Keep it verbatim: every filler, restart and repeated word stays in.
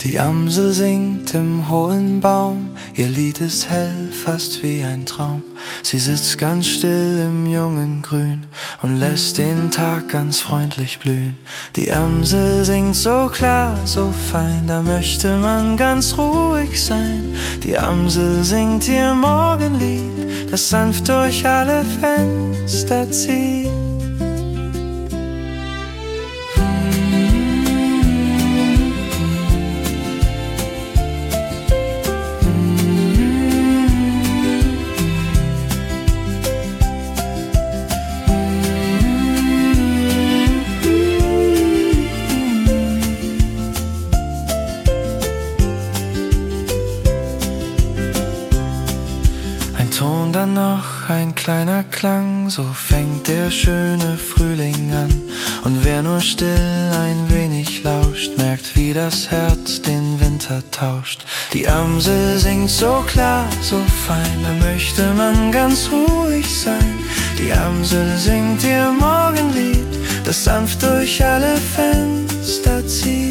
Die Amsel singt im hohen Baum, ihr Lied ist hell, fast wie ein Traum. Sie sitzt ganz still im jungen Grün und lässt den Tag ganz freundlich blühen. Die Amsel singt so klar, so fein, da möchte man ganz ruhig sein. Die Amsel singt ihr Morgenlied, das sanft durch alle Fenster zieht. Ton, dann noch ein kleiner Klang, so fängt der schöne Frühling an. Und wer nur still ein wenig lauscht, merkt, wie das Herz den Winter tauscht. Die Amsel singt so klar, so fein, da möchte man ganz ruhig sein. Die Amsel singt ihr Morgenlied, das sanft durch alle Fenster zieht.